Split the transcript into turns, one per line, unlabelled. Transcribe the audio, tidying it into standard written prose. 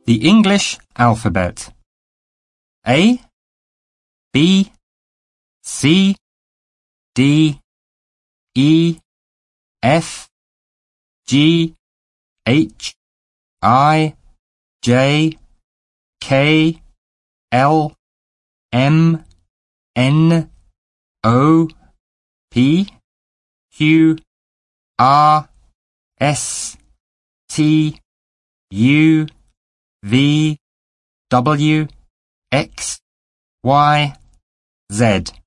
The English alphabet. A, B, C, D, E, F, G, H, I, J, K, L, M, N, O, P, Q, R, S, T, U, V, W, X, Y, Z.